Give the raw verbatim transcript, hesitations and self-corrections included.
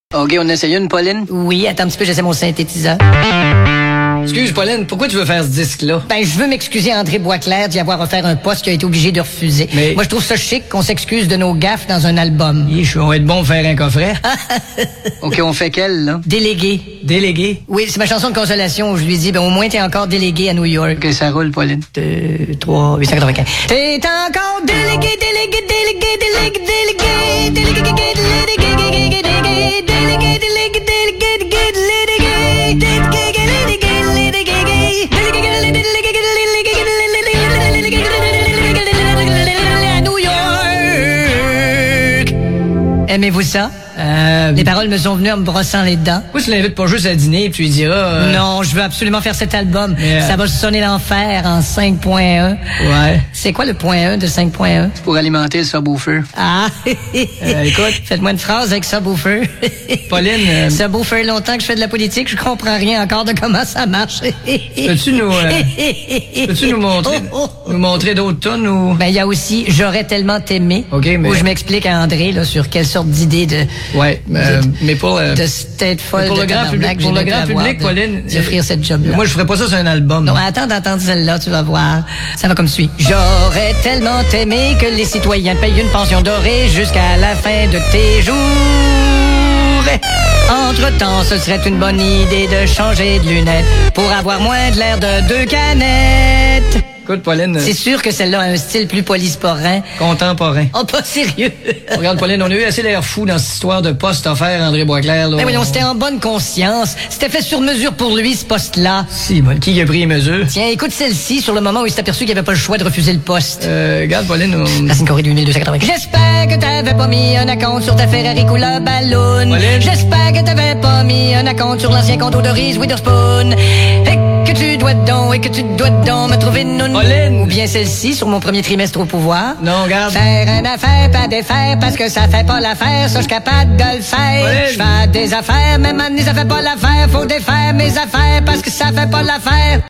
OK, on essaye une, Pauline? Oui, attends un petit peu, j'essaie mon synthétiseur. Excuse, Pauline, pourquoi tu veux faire ce disque-là? Ben, je veux m'excuser à André Boisclair d'y avoir offert un poste qu'il a été obligé de refuser. Mais... Moi, je trouve ça chic qu'on s'excuse de nos gaffes dans un album. Je vais être bon de faire un coffret. OK, on fait quel, là? Délégué. Délégué? Oui, c'est ma chanson de consolation où je lui dis, ben, au moins, t'es encore délégué à New York. OK, ça roule, Pauline. Deux, trois, huit cent quatre-vingt-quinze. T'es encore délégué, délégué, délégué, délégué, délégué, délégué, délégué, délégué, délégué, délégué, délégué, délégué, délégué, à New York. Aimez-vous ça? Euh, Les paroles me sont venues en me brossant les dents. Pourquoi tu l'invites pas juste à dîner et tu lui diras... Euh... Non, je veux absolument faire cet album. Yeah. Ça va sonner l'enfer en cinq point un. Ouais. C'est quoi le point un de cinq point un? C'est pour alimenter le subwoofer. Ah! euh, écoute... Faites-moi une phrase avec subwoofer. Pauline... Euh... Subwoofer, longtemps que je fais de la politique, je comprends rien encore de comment ça marche. Peux-tu nous... Euh... Peux-tu nous montrer... Oh, oh. Nous montrer d'autres tonnes ou... Ben, il y a aussi J'aurais tellement aimé. OK, mais... Où je m'explique à André, là, sur quelle sorte d'idée de... Ouais, euh, de, mais pour... Euh, de tête folle pour de le grand public, pour le grand public, de, Pauline... d'offrir cette job-là. Moi, je ferais pas ça sur un album. Non, attends d'entendre celle-là, tu vas voir. Ça va comme suit. J'aurais tellement aimé que les citoyens payent une pension dorée jusqu'à la fin de tes jours. Entre-temps, ce serait une bonne idée de changer de lunettes pour avoir moins de l'air de deux canettes. Écoute, Pauline... C'est sûr que celle-là a un style plus polysporin. Contemporain. Oh, pas sérieux. Regarde, Pauline, on a eu assez l'air fou dans cette histoire de poste offert à André Boisclair. Là. Mais voyons, c'était en bonne conscience. C'était fait sur mesure pour lui, ce poste-là. Si, bon, qui a pris les mesures? Tiens, écoute celle-ci sur le moment où il s'est aperçu qu'il n'y avait pas le choix de refuser le poste. Euh, regarde, Pauline, on... Racine Corée de huit mille deux cent quatre-vingt. J'espère que t'avais pas mis un acompte sur ta Ferrari couleur ballon. Pauline? J'espère que t'avais pas mis un acompte sur l'ancien compte de Reese Witherspoon. Et que tu dois donc, et que tu dois donc me trouver une noune. Pauline! Ou bien celle-ci sur mon premier trimestre au pouvoir. Non, regarde. Faire une affaire, pas défaire, parce que ça fait pas l'affaire, ça je suis capable de le faire. Pauline! Je fais des affaires, mais maintenant ça fait pas l'affaire, faut défaire mes affaires, parce que ça fait pas l'affaire.